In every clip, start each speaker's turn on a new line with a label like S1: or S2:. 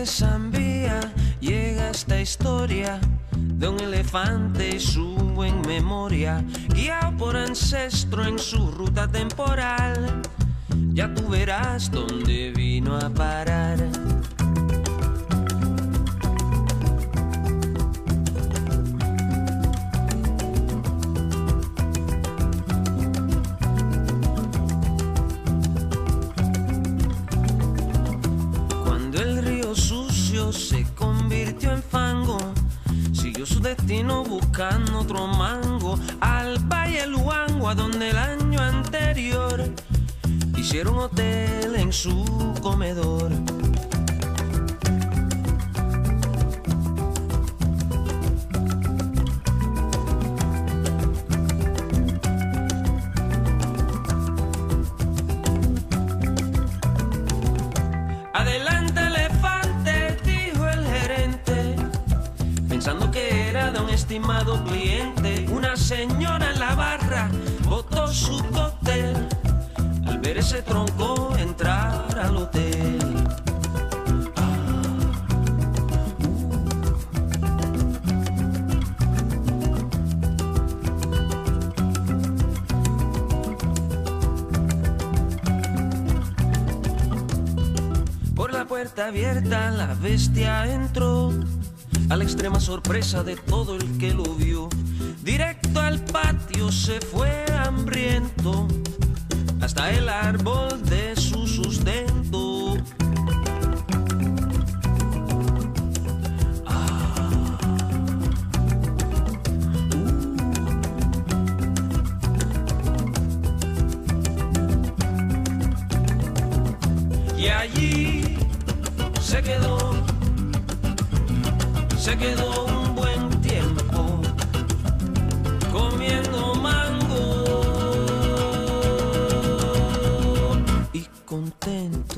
S1: de Zambia llega esta historia de un elefante y su buen memoria, guiado por ancestro en su ruta temporal. Ya tú verás dónde vino a parar. Se convirtió en fango, siguió su destino buscando otro mango, al Valle Luango, a donde el año anterior hicieron hotel en su comedor. Adelante, elefante, dijo el gerente, pensando que era de un estimado cliente. Una señora en la barra botó su cóctel al ver ese tronco entrar al hotel. Por la puerta abierta la bestia entró, a la extrema sorpresa de todo el que lo vio. Directo al patio se fue hambriento, hasta el árbol de su sustento. Y allí se quedó un buen tiempo comiendo mango y contento.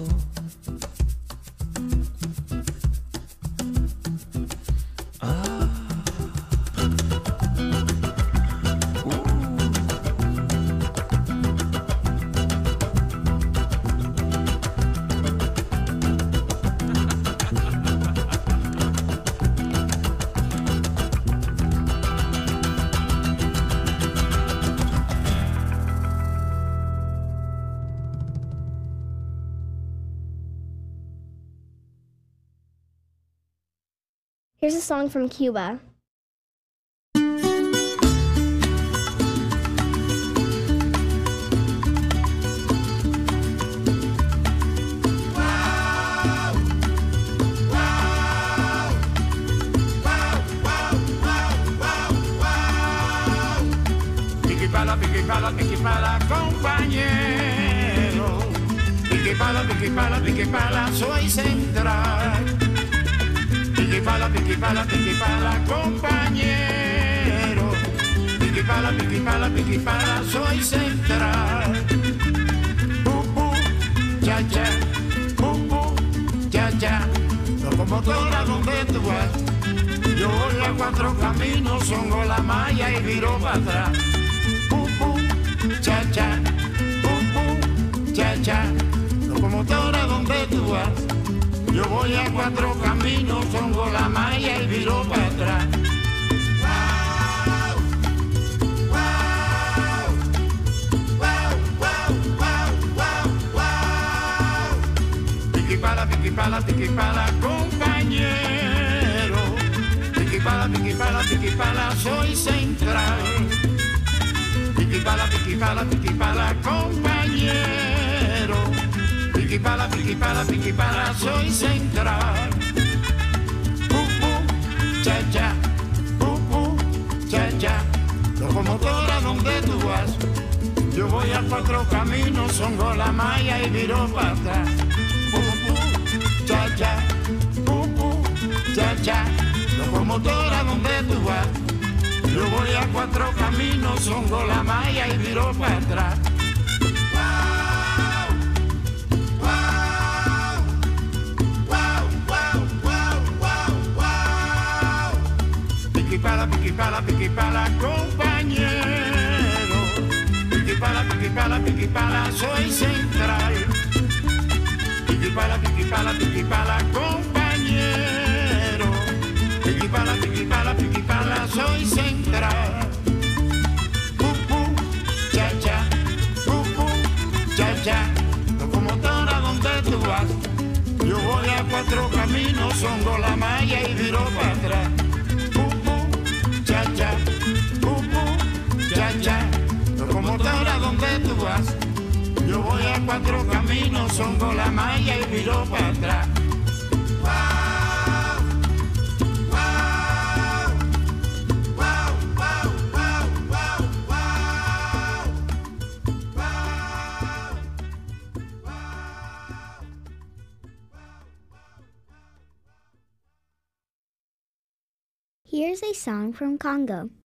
S2: Here's a song from Cuba.
S3: Piqui pala, compañero. Piqui pala, soy central. Piqui pala, compañero. Piqui pala, soy central. Cha cha, cha cha. Locomotora, ¿dónde tú vas? Yo voy a cuatro caminos, songo la malla y viro para atrás. Cha cha, cha cha. Locomotora, ¿dónde tú vas? Yo voy a cuatro caminos, songo la malla y viro para atrás. Piqui pala, compañero. Piqui pala, soy central. Piqui pala, compañero. Piqui pala, soy central. Cha cha, cha cha. Locomotora, ¿dónde tú vas? Yo voy a cuatro caminos, songo la malla y viro para atrás. Cha cha, cha cha. Locomotora, ¿dónde tú vas? Yo voy a cuatro caminos, songo la malla y viro para atrás. Piqui pala, compañero. Piqui pala, soy central. Piqui pala, compañero. piquipala, soy central. Cha-cha, cha-cha, locomotora donde tú vas. Yo voy a cuatro caminos, songo la malla y viro para atrás. Cha-cha, cha-cha, locomotora donde tú vas. Yo voy a cuatro caminos, songo la malla y viro para atrás.
S2: Here's a song from Congo.